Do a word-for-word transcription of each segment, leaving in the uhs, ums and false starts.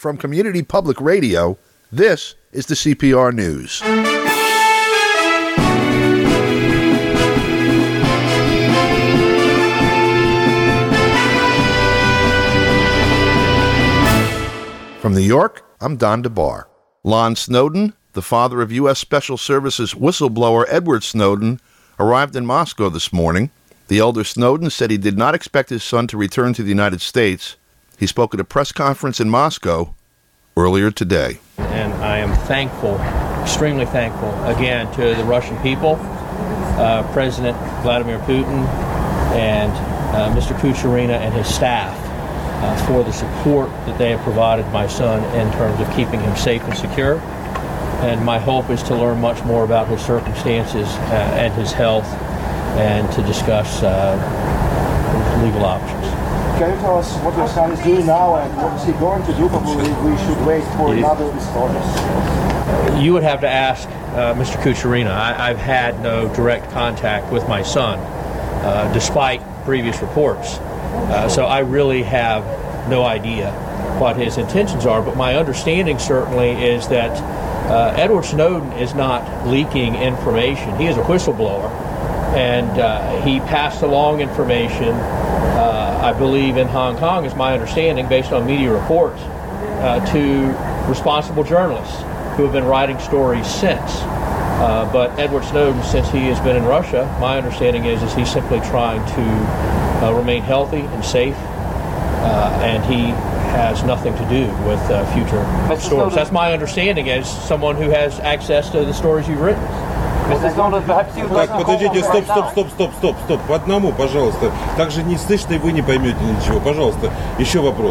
From Community Public Radio, this is the C P R News. From New York, I'm Don DeBar. Lon Snowden, the father of U S Special Services whistleblower Edward Snowden, arrived in Moscow this morning. The elder Snowden said he did not expect his son to return to the United States. He spoke at a press conference in Moscow earlier today. And I am thankful, extremely thankful, again, to the Russian people, uh, President Vladimir Putin, and uh, Mister Kucherena and his staff uh, for the support that they have provided my son in terms of keeping him safe and secure. And my hope is to learn much more about his circumstances uh, and his health, and to discuss uh, legal options. Can you tell us what your son is doing now and what is he going to do? Probably we should wait for you, another stories. You would have to ask uh, Mister Kucherena. I, I've had no direct contact with my son, uh, despite previous reports. Uh, so I really have no idea what his intentions are. But my understanding certainly is that uh, Edward Snowden is not leaking information. He is a whistleblower. And uh, he passed along information, uh, I believe, in Hong Kong, is my understanding, based on media reports, uh, to responsible journalists who have been writing stories since. Uh, but Edward Snowden, since he has been in Russia, my understanding is, is he's simply trying to uh, remain healthy and safe, uh, and he has nothing to do with uh, future stories. That's my understanding as someone who has access to the stories you've written. Так, подождите, стоп, стоп, стоп, стоп, стоп, стоп. По одному, пожалуйста. Так же не слышно, и вы не поймете ничего. Пожалуйста, еще вопрос.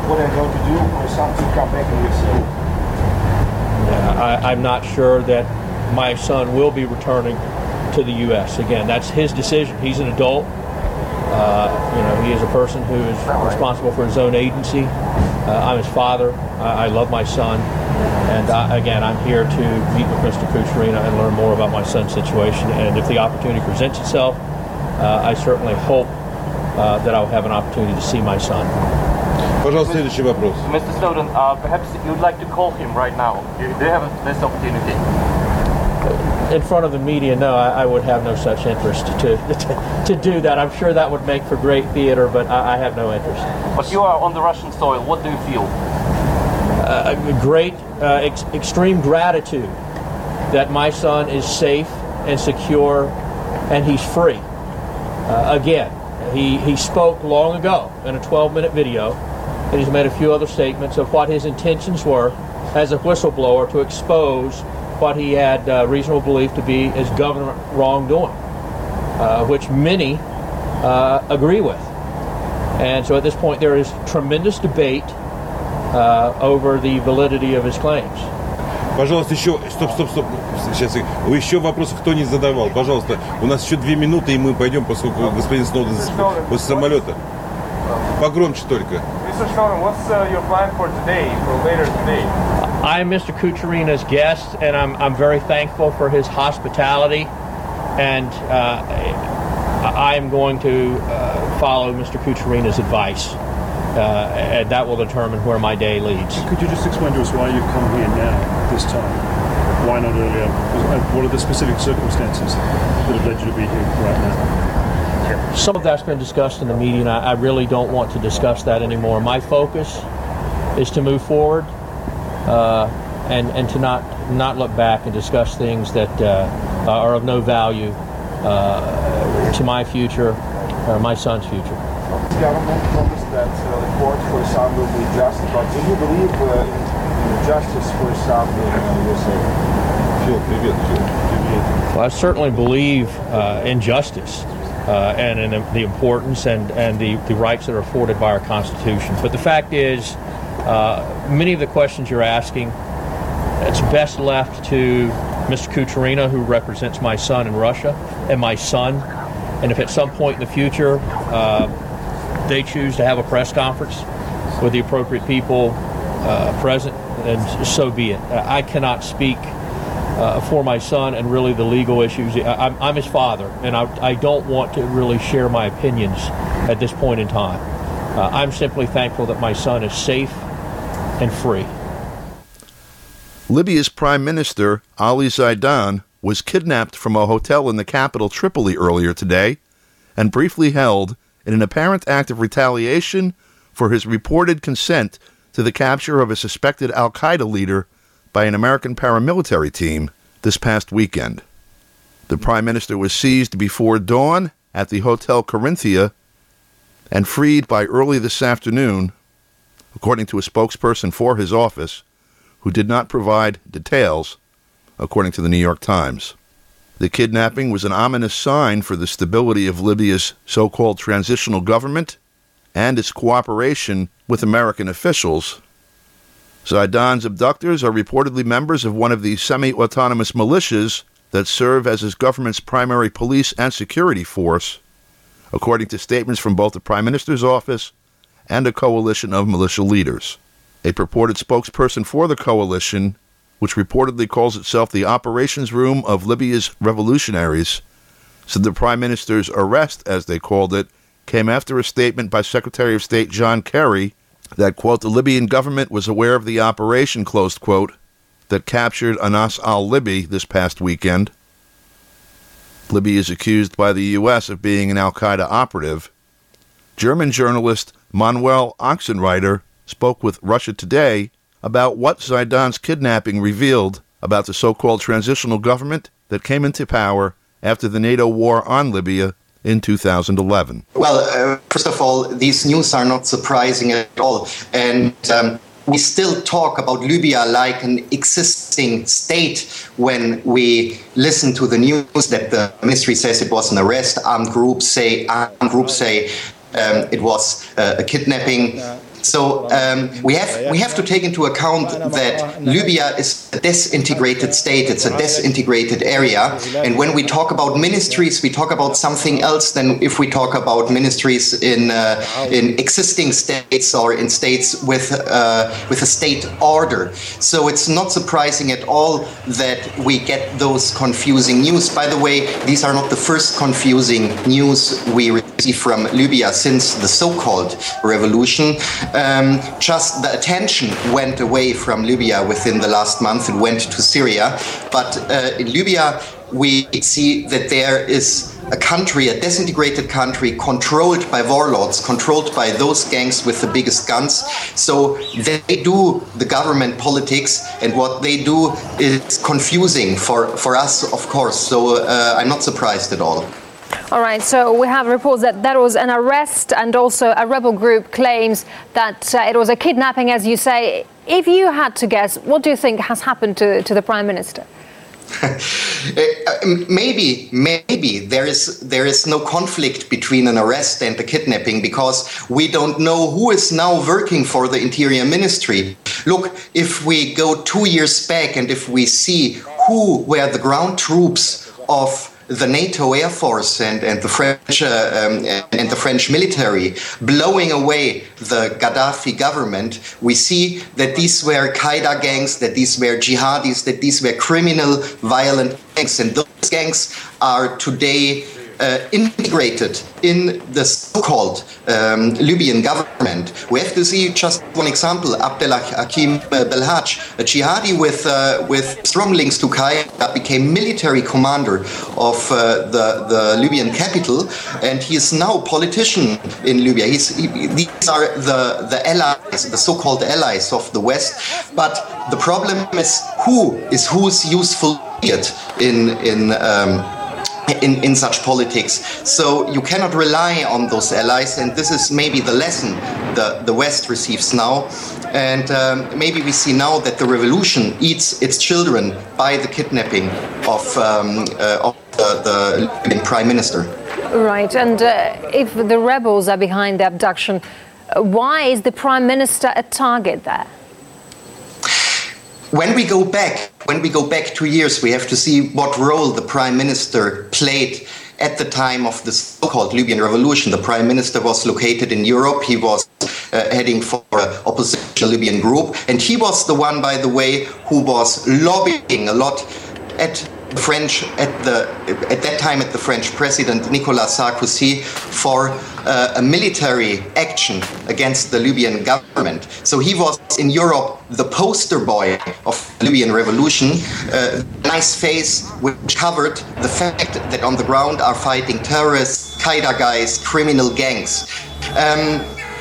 I, I'm not sure that my son will be returning to the U S Again, that's his decision. He's an adult. Uh, you know, he is a person who is responsible for his own agency. Uh, I'm his father. I, I love my son. And uh, again, I'm here to meet with Mister Kucherena and learn more about my son's situation. And if the opportunity presents itself, uh, I certainly hope uh, that I'll have an opportunity to see my son. Пожалуйста, следующий вопрос. Mister Snowden, uh, perhaps you'd like to call him right now. Do you have this opportunity? In front of the media, no, I, I would have no such interest to, to to do that. I'm sure that would make for great theater, but I, I have no interest. But you are on the Russian soil. What do you feel? Uh, great, uh, ex- extreme gratitude that my son is safe and secure and he's free. Uh, again, he, he spoke long ago in a twelve-minute video, and he's made a few other statements of what his intentions were as a whistleblower to expose what he had uh, reasonable belief to be as government wrongdoing, uh, which many uh, agree with. And so at this point there is tremendous debate uh, over the validity of his claims. Пожалуйста, еще, стоп, стоп, стоп, сейчас, вы еще вопросы кто не задавал, пожалуйста, у нас еще две минуты, и мы пойдем, поскольку господин Сноуден после самолета. Погромче только. Mister Snowden, what's uh, your plan for today, for later today? I'm Mister Kucherena's guest, and I'm I'm very thankful for his hospitality, and uh, I am going to uh, follow Mister Kucherena's advice, uh, and that will determine where my day leads. Could you just explain to us why you've come here now, this time? Why not earlier? What are the specific circumstances that have led you to be here right now? Some of that's been discussed in the media, and I, I really don't want to discuss that anymore. My focus is to move forward uh, and, and to not, not look back and discuss things that uh, are of no value uh, to my future or my son's future. The government promised that uh, the court for his son will be just, but do you believe uh, in, in justice for his son in the U S A? Phil, привет, Phil. Привет. Well, I certainly believe uh, in justice. Uh, and in the importance and, and the, the rights that are afforded by our Constitution. But the fact is, uh, many of the questions you're asking, it's best left to Mister Kucherena, who represents my son in Russia, and my son. And if at some point in the future uh, they choose to have a press conference with the appropriate people uh, present, then so be it. I cannot speak Uh, for my son and really the legal issues. I, I'm, I'm his father, and I, I don't want to really share my opinions at this point in time. Uh, I'm simply thankful that my son is safe and free. Libya's Prime Minister, Ali Zaidan, was kidnapped from a hotel in the capital Tripoli earlier today and briefly held in an apparent act of retaliation for his reported consent to the capture of a suspected al-Qaeda leader by an American paramilitary team this past weekend. The Prime Minister was seized before dawn at the Hotel Corinthia and freed by early this afternoon, according to a spokesperson for his office, who did not provide details, according to the New York Times. The kidnapping was an ominous sign for the stability of Libya's so-called transitional government and its cooperation with American officials. Zaidan's abductors are reportedly members of one of the semi-autonomous militias that serve as his government's primary police and security force, according to statements from both the Prime Minister's office and a coalition of militia leaders. A purported spokesperson for the coalition, which reportedly calls itself the Operations Room of Libya's Revolutionaries, said the Prime Minister's arrest, as they called it, came after a statement by Secretary of State John Kerry that, quote, the Libyan government was aware of the operation, closed quote, that captured Anas al-Libi this past weekend. Libya is accused by the U S of being an al-Qaeda operative. German journalist Manuel Oxenreiter spoke with Russia Today about what Zaidan's kidnapping revealed about the so-called transitional government that came into power after the NATO war on Libya in two thousand eleven. Well, uh, first of all, these news are not surprising at all. And um, we still talk about Libya like an existing state when we listen to the news that the ministry says it was an arrest, armed groups say, armed groups say um, it was uh, a kidnapping. So um, we have we have to take into account that Libya is a disintegrated state. It's a disintegrated area. And when we talk about ministries, we talk about something else than if we talk about ministries in uh, in existing states or in states with uh, with a state order. So it's not surprising at all that we get those confusing news. By the way, these are not the first confusing news we receive from Libya since the so-called revolution. Um, just the attention went away from Libya within the last month and went to Syria. But uh, in Libya, we see that there is a country, a disintegrated country, controlled by warlords, controlled by those gangs with the biggest guns. So they do the government politics, and what they do is confusing for, for us, of course. So uh, I'm not surprised at all. All right, so we have reports that there was an arrest, and also a rebel group claims that uh, it was a kidnapping, as you say. If you had to guess, what do you think has happened to, to the Prime Minister? maybe, maybe there is there is no conflict between an arrest and a kidnapping, because we don't know who is now working for the Interior Ministry. Look, if we go two years back and if we see who were the ground troops of the NATO Air Force and, and the French uh, um, and the French military blowing away the Gaddafi government, we see that these were Qaeda gangs, that these were jihadis, that these were criminal, violent gangs, and those gangs are today Uh, integrated in the so-called um, Libyan government. We have to see just one example. Abdelhakim Belhaj, a jihadi with uh, with strong links to Qaeda, became military commander of uh, the, the Libyan capital, and he is now a politician in Libya. He's, he, these are the, the allies, the so-called allies of the West. But the problem is who is who's useful in in um, In, in such politics. So you cannot rely on those allies, and this is maybe the lesson the, the West receives now. And um, maybe we see now that the revolution eats its children by the kidnapping of, um, uh, of the, the Libyan Prime Minister. Right, and uh, if the rebels are behind the abduction, why is the Prime Minister a target there? When we go back, when we go back two years, we have to see what role the Prime Minister played at the time of the so-called Libyan revolution. The Prime Minister was located in Europe. He was uh, heading for an opposition Libyan group. And he was the one, by the way, who was lobbying a lot at French at the at that time at the French president Nicolas Sarkozy for uh, a military action against the Libyan government. So he was in Europe the poster boy of the Libyan revolution, uh, nice face which covered the fact that on the ground are fighting terrorists, Qaeda guys, criminal gangs. Um,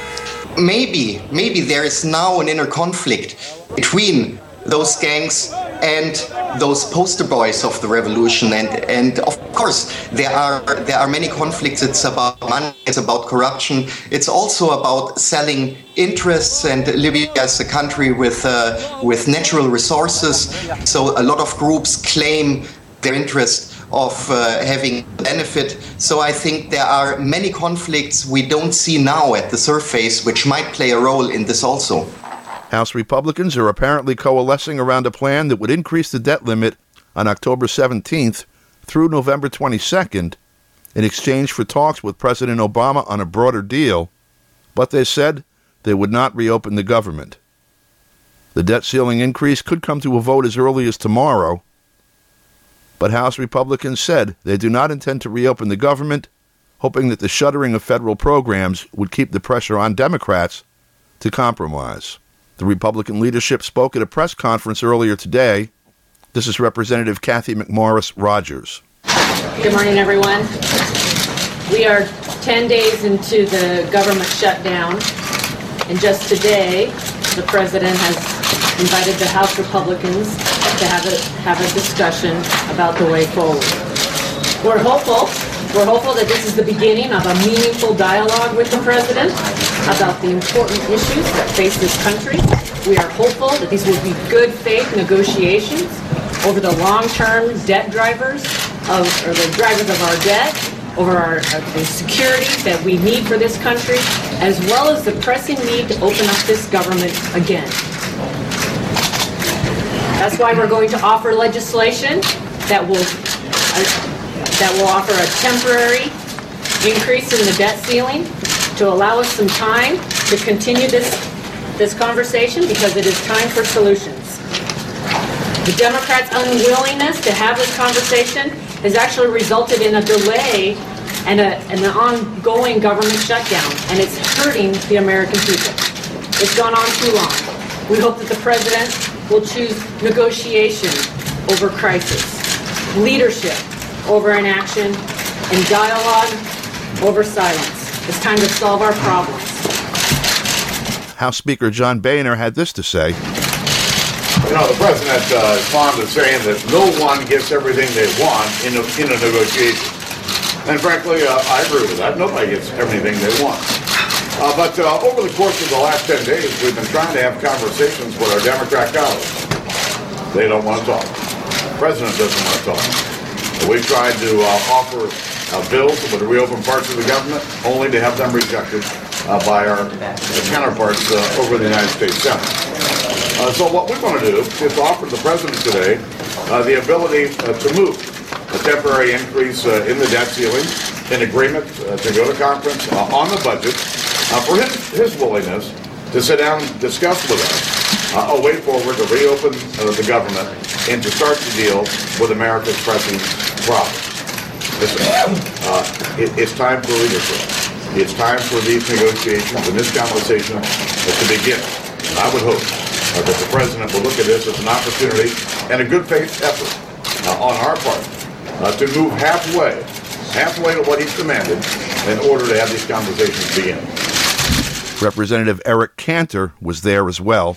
maybe maybe there is now an inner conflict between those gangs and those poster boys of the revolution, and and of course there are there are many conflicts. It's about money, it's about corruption, it's also about selling interests, and Libya is a country with uh, with natural resources, so a lot of groups claim their interest of uh, having benefit. So I think there are many conflicts we don't see now at the surface which might play a role in this also. House Republicans are apparently coalescing around a plan that would increase the debt limit on October seventeenth through November twenty-second in exchange for talks with President Obama on a broader deal, but they said they would not reopen the government. The debt ceiling increase could come to a vote as early as tomorrow, but House Republicans said they do not intend to reopen the government, hoping that the shuttering of federal programs would keep the pressure on Democrats to compromise. The Republican leadership spoke at a press conference earlier today. This is Representative Kathy McMorris Rogers. Good morning, everyone. We are ten days into the government shutdown, and just today, the President has invited the House Republicans to have a, have a discussion about the way forward. We're hopeful. We're hopeful that this is the beginning of a meaningful dialogue with the President about the important issues that face this country. We are hopeful that these will be good faith negotiations over the long-term debt drivers of, or the drivers of our debt, over our, uh, the security that we need for this country, as well as the pressing need to open up this government again. That's why we're going to offer legislation that will uh, that will offer a temporary increase in the debt ceiling to allow us some time to continue this, this conversation, because it is time for solutions. The Democrats' unwillingness to have this conversation has actually resulted in a delay and, a, and an ongoing government shutdown, and it's hurting the American people. It's gone on too long. We hope that the President will choose negotiation over crisis, leadership over inaction, and dialogue over silence. It's time to solve our problems. House Speaker John Boehner had this to say. You know, the President uh, is fond of saying that no one gets everything they want in a, in a negotiation. And frankly, uh, I agree with that. Nobody gets everything they want. Uh, but uh, over the course of the last ten days, we've been trying to have conversations with our Democrat colleagues. They don't want to talk. The President doesn't want to talk. We've tried to uh, offer uh, bills that would reopen parts of the government, only to have them rejected uh, by our uh, counterparts uh, over the United States Senate. Uh, so what we want to do is offer the President today uh, the ability uh, to move a temporary increase uh, in the debt ceiling, in agreement uh, to go to conference uh, on the budget, uh, for his, his willingness to sit down and discuss with us uh, a way forward to reopen uh, the government and to start to deal with America's pressing problems. Listen, uh, it, it's time for leadership. It's time for these negotiations and this conversation uh, to begin. And I would hope uh, that the President will look at this as an opportunity and a good faith effort uh, on our part uh, to move halfway, halfway to what he's demanded in order to have these conversations begin. Representative Eric Cantor was there as well.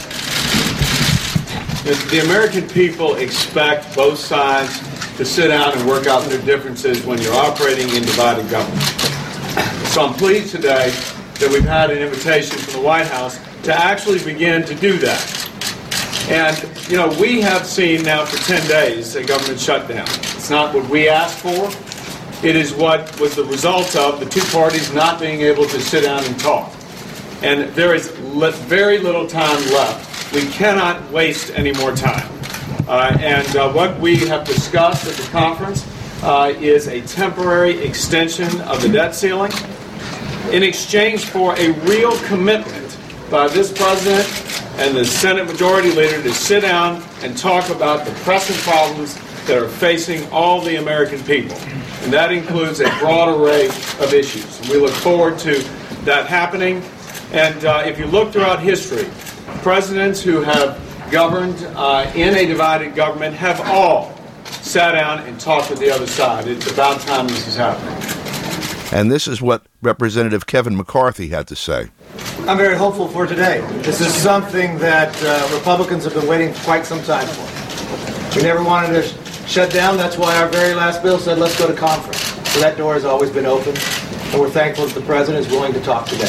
The American people expect both sides to sit down and work out their differences when you're operating in divided government. So I'm pleased today that we've had an invitation from the White House to actually begin to do that. And, you know, we have seen now for ten days a government shutdown. It's not what we asked for. It is what was the result of the two parties not being able to sit down and talk. And there is le- very little time left. We cannot waste any more time. Uh, and uh, what we have discussed at the conference uh, is a temporary extension of the debt ceiling in exchange for a real commitment by this president and the Senate Majority Leader to sit down and talk about the pressing problems that are facing all the American people. And that includes a broad array of issues. And we look forward to that happening. And uh, if you look throughout history, presidents who have governed uh, in a divided government have all sat down and talked with the other side. It's about time this is happening. And this is what Representative Kevin McCarthy had to say. I'm very hopeful for today. This is something that uh, Republicans have been waiting quite some time for. We never wanted to sh- shut down. That's why our very last bill said, let's go to conference. So that door has always been open, and we're thankful that the president is willing to talk today.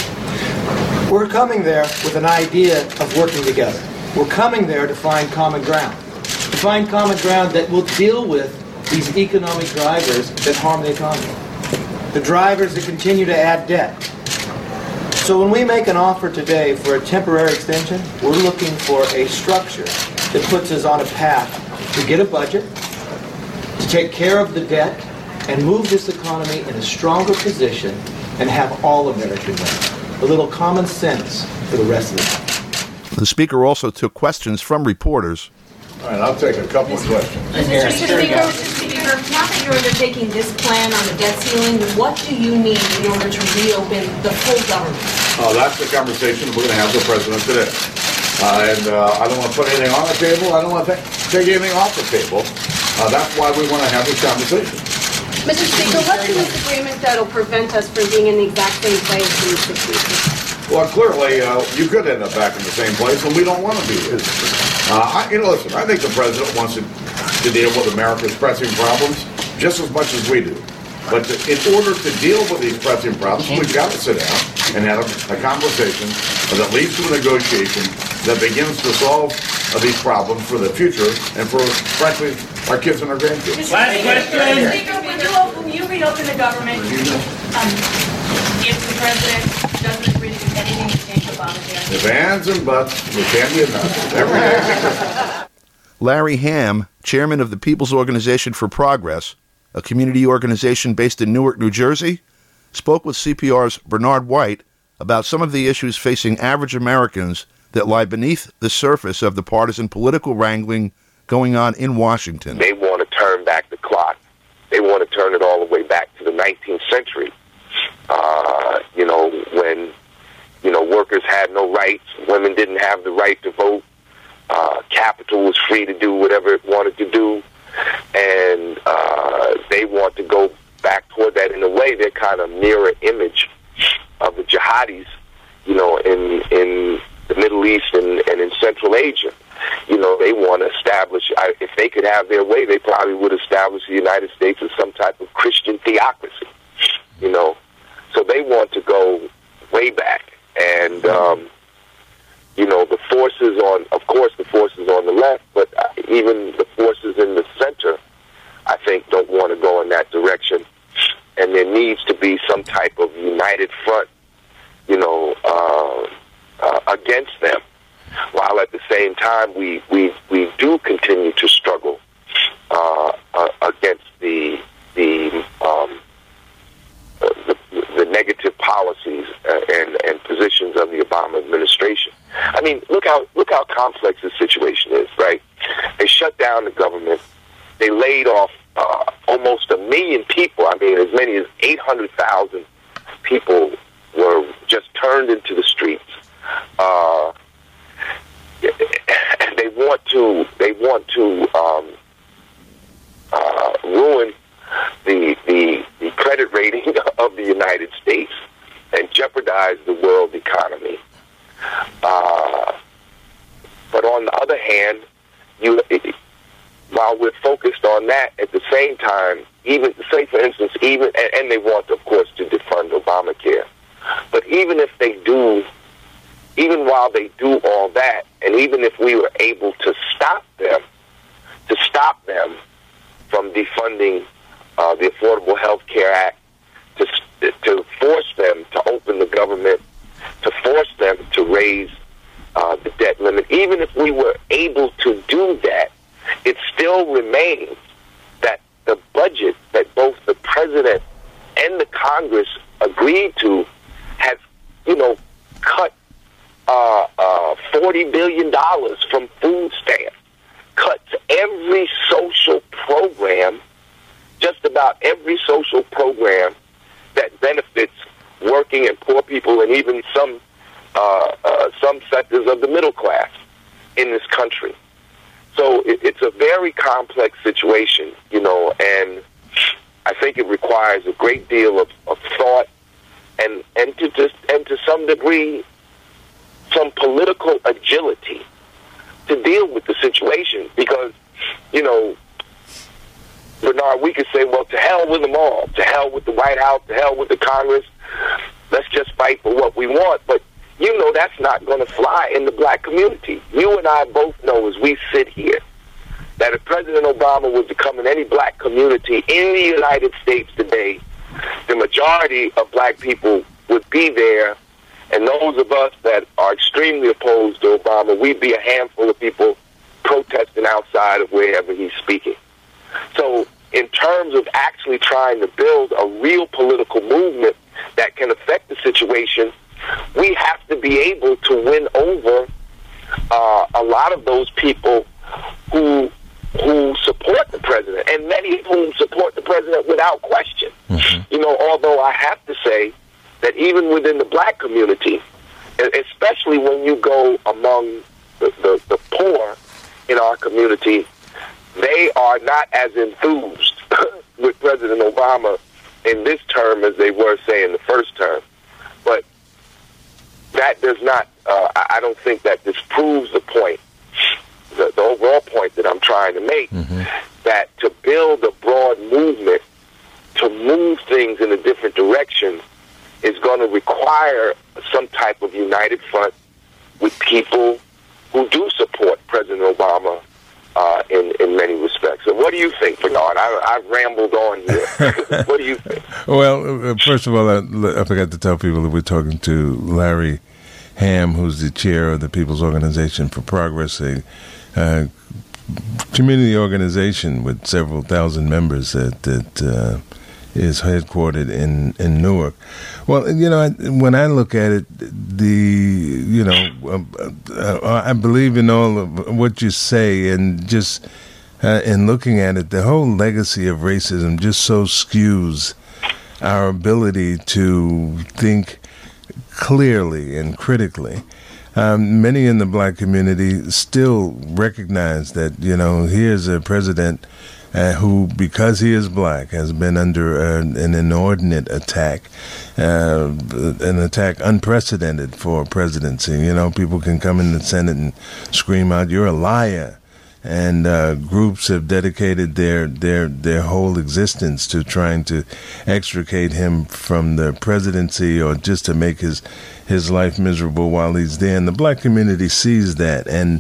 We're coming there with an idea of working together. We're coming there to find common ground. To find common ground that will deal with these economic drivers that harm the economy. The drivers that continue to add debt. So when we make an offer today for a temporary extension, we're looking for a structure that puts us on a path to get a budget, to take care of the debt, and move this economy in a stronger position and have all Americans win. A little common sense for the rest of the country. The Speaker also took questions from reporters. All right, I'll take a couple of questions. Mister Speaker, Mister Speaker, now that you're undertaking this plan on the debt ceiling, what do you need in order to reopen the full government? Uh, that's the conversation we're going to have with the president today. Uh, and uh, I don't want to put anything on the table. I don't want to take anything off the table. Uh, that's why we want to have this conversation. Mister Speaker, what's in this agreement that will prevent us from being in the exact same place in six weeks? Well, clearly, uh, you could end up back in the same place, and we don't want to be. Uh, I, you know, listen, I think the president wants to, to deal with America's pressing problems just as much as we do. But to, in order to deal with these pressing problems, we've got to sit down and have a, a conversation that leads to a negotiation that begins to solve uh, these problems for the future and for, frankly, our kids and our grandkids. Last question. Speaker, when you, open, you reopen the government, um, if the president doesn't agree to anything to change Obamacare? If ands and buts, there can be enough. Every day. Larry Hamm, chairman of the People's Organization for Progress, a community organization based in Newark, New Jersey, spoke with C P R's Bernard White about some of the issues facing average Americans that lie beneath the surface of the partisan political wrangling going on in Washington. They want to turn back the clock. They want to turn it all the way back to the nineteenth century. Uh, you know, when, you know, workers had no rights, women didn't have the right to vote, uh, capital was free to do whatever it wanted to do, and uh, they want to go back toward that. In a way, they're kind of mirror image of the jihadis, you know, in in the Middle East and, and in Central Asia. You know, they want to establish, if they could have their way, they probably would establish the United States as some type of Christian theocracy, you know. So they want to go way back. And, um, you know, the forces on, of course, the forces on the left, but even the forces in the center, I think, don't want to go in that direction. And there needs to be some type of united front, you know, uh, uh, against them. While at the same time, we, we, we do continue to struggle uh, uh, against the the, um, uh, the the negative policies uh, and, and positions of the Obama administration. I mean, look how look how complex the situation is, right? They shut down the government. They laid off uh, almost a million people. I mean, as many as eight hundred thousand people were just turned into the streets. Uh, They want to. They want to um, uh, ruin the, the the credit rating of the United States and jeopardize the world economy. Uh, but on the other hand, you while we're focused on that, at the same time, even say for instance, even and, and they want, of course, to defund Obamacare. But even if they do. Even while they do all that, and even if we were able to stop them, to stop them from defunding uh, the Affordable Health Care Act, to, to force them to open the government, to force them to raise uh, the debt limit, even if we were able to do that, it still remains that the budget that both the president and the Congress agreed to has, you know, cut Uh, uh, forty billion dollars from food stamps, cuts every social program, just about every social program that benefits working and poor people and even some uh, uh, some sectors of the middle class in this country. So it, it's a very complex situation, you know, and I think it requires a great deal of, of thought and and to just and to some degree some political agility to deal with the situation, because, you know, Bernard, we could say, well, to hell with them all, to hell with the White House, to hell with the Congress, let's just fight for what we want. But you know that's not going to fly in the black community. You and I both know as we sit here that if President Obama was to come in any black community in the United States today, the majority of black people would be there, and those of us that are extremely opposed to Obama, we'd be a handful of people protesting outside of wherever he's speaking. So in terms of actually trying to build a real political movement that can affect the situation, we have to be able to win over uh, a lot of those people who who support the president, and many of whom support the president without question. Mm-hmm. You know, although I have to say that even within the black community, especially when you go among the, the, the poor in our community, they are not as enthused with President Obama in this term as they were, say, in the first term. But that does not, uh, I don't think that disproves the point, the, the overall point that I'm trying to make, mm-hmm. that to build a broad movement, to move things in a different direction, is going to require some type of united front with people who do support President Obama uh, in, in many respects. So what do you think, Bernard? I, I've rambled on here. What do you think? Well, first of all, I, I forgot to tell people that we're talking to Larry Ham, who's the chair of the People's Organization for Progress, a uh, community organization with several thousand members that, that uh, is headquartered in, in Newark. Well, you know, when I look at it, the, you know, uh, I believe in all of what you say, and just uh, in looking at it, the whole legacy of racism just so skews our ability to think clearly and critically. Um, many in the black community still recognize that, you know, here's a president uh, who, because he is black, has been under uh, an inordinate attack, uh, an attack unprecedented for a presidency. You know, people can come in the Senate and scream out, "You're a liar." And uh, groups have dedicated their, their their whole existence to trying to extricate him from the presidency, or just to make his his life miserable while he's there. And the black community sees that, and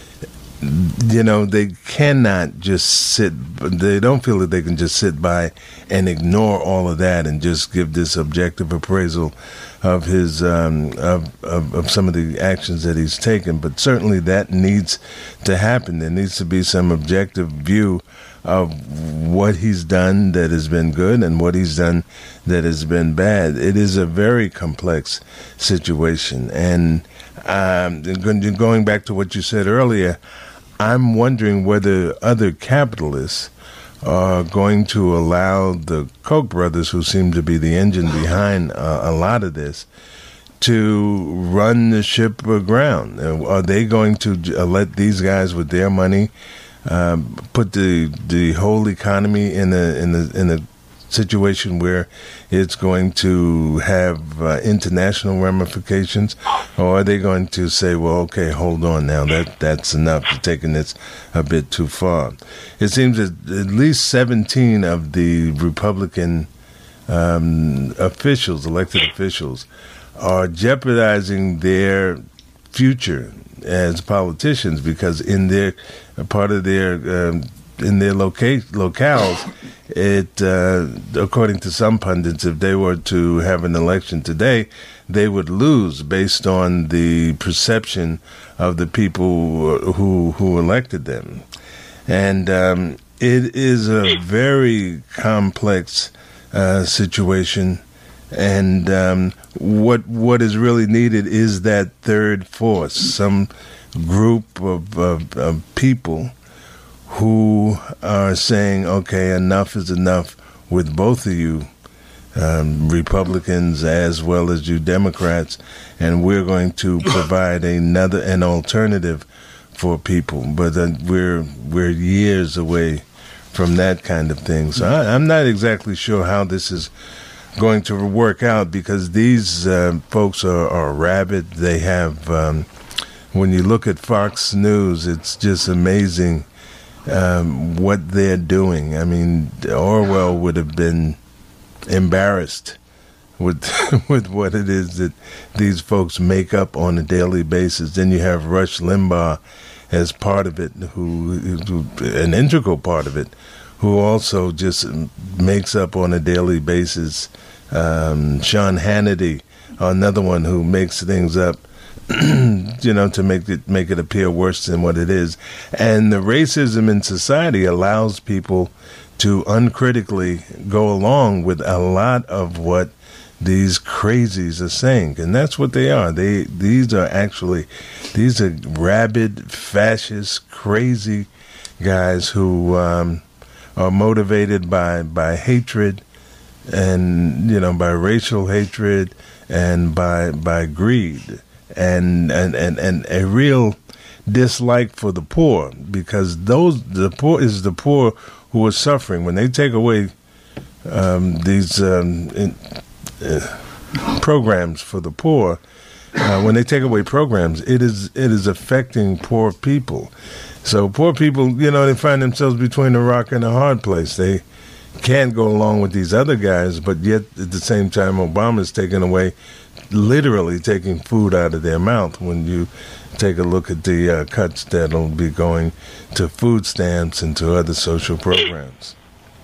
you know, they cannot just sit. They don't feel that they can just sit by and ignore all of that and just give this objective appraisal of his um, of, of of some of the actions that he's taken. But certainly that needs to happen. There needs to be some objective view of what he's done that has been good and what he's done that has been bad. It is a very complex situation. And um, going back to what you said earlier, I'm wondering whether other capitalists are going to allow the Koch brothers, who seem to be the engine behind uh, a lot of this, to run the ship aground. Are they going to let these guys with their money um, put the the whole economy in a in a in a situation where it's going to have uh, international ramifications, or are they going to say, well, okay, hold on now, that that's enough, you're taking this a bit too far? It seems that at least seventeen of the Republican um, officials, elected officials, are jeopardizing their future as politicians, because in their part of their um, in their loca- locales, it, uh, according to some pundits, if they were to have an election today, they would lose based on the perception of the people who who elected them. And um, it is a very complex uh, situation. And um, what what is really needed is that third force, some group of, of, of people who are saying, okay, enough is enough with both of you, um, Republicans as well as you Democrats, and we're going to provide another an alternative for people. But uh, we're we're years away from that kind of thing. So I, I'm not exactly sure how this is going to work out, because these uh, folks are, are rabid. They have, um, when you look at Fox News, it's just amazing um, what they're doing. I mean, Orwell would have been embarrassed with with what it is that these folks make up on a daily basis. Then you have Rush Limbaugh as part of it, who, who an integral part of it, who also just makes up on a daily basis. Um, Sean Hannity, another one who makes things up, you know, to make it make it appear worse than what it is. And the racism in society allows people to uncritically go along with a lot of what these crazies are saying, and that's what they are. They these are actually these are rabid, fascist, crazy guys who um, are motivated by by hatred, and you know, by racial hatred and by by greed and and and, and a real dislike for the poor, because those the poor is the poor who are suffering when they take away um, these um, in, uh, programs for the poor. Uh, when they take away programs, it is it is affecting poor people. So poor people, you know, they find themselves between a rock and a hard place. They can't go along with these other guys, but yet at the same time, Obama's taking away, literally taking food out of their mouth. When you take a look at the uh, cuts that'll be going to food stamps and to other social programs.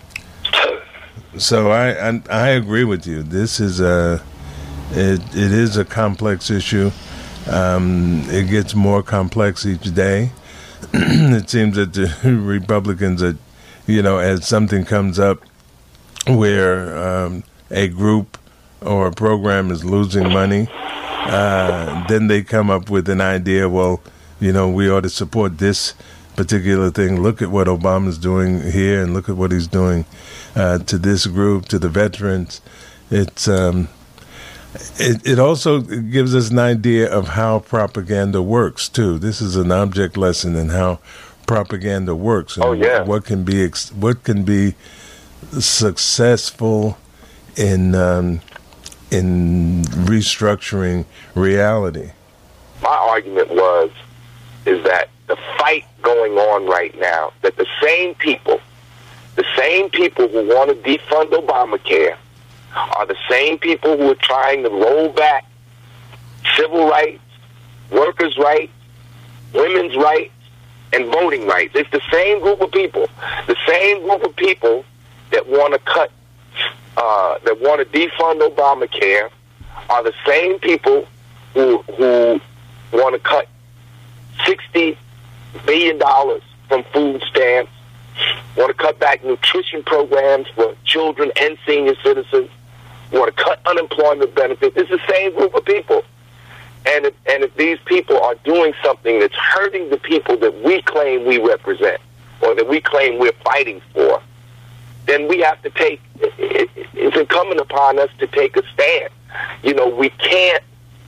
So I I, I agree with you. This is a it it is a complex issue. Um, it gets more complex each day. It seems that the Republicans are, you know, as something comes up where um, a group or a program is losing money, uh, then they come up with an idea, well, you know, we ought to support this particular thing. Look at what Obama's doing here, and look at what he's doing uh, to this group, to the veterans. It's um, it, it also gives us an idea of how propaganda works, too. This is an object lesson in how propaganda works, and oh, yeah. what can be ex- what can be successful in um, in restructuring reality. My argument was is that the fight going on right now, that the same people, the same people who want to defund Obamacare are the same people who are trying to roll back civil rights, workers' rights, women's rights, and voting rights. It's the same group of people, the same group of people that want to cut, uh, that want to defund Obamacare are the same people who who want to cut sixty billion dollars from food stamps, want to cut back nutrition programs for children and senior citizens, want to cut unemployment benefits. It's the same group of people. And if, and if these people are doing something that's hurting the people that we claim we represent, or that we claim we're fighting for, then we have to take, it, it, it's incumbent upon us to take a stand. You know, we can't,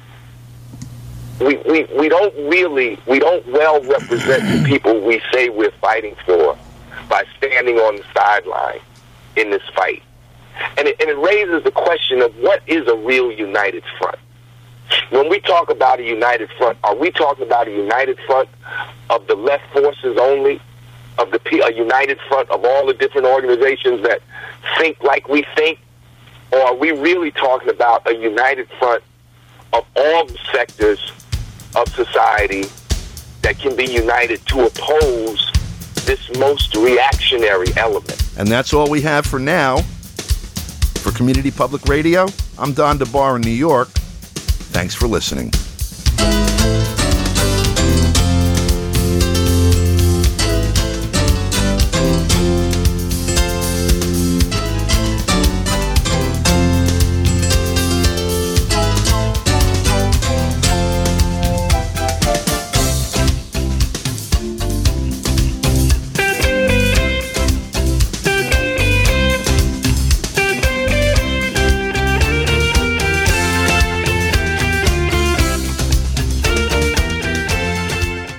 we, we, we don't really, we don't well represent the people we say we're fighting for by standing on the sideline in this fight. And it, and it raises the question of what is a real united front? When we talk about a united front, are we talking about a united front of the left forces only, of the a united front of all the different organizations that think like we think, or are we really talking about a united front of all sectors of society that can be united to oppose this most reactionary element? And that's all we have for now. For Community Public Radio, I'm Don DeBar in New York. Thanks for listening.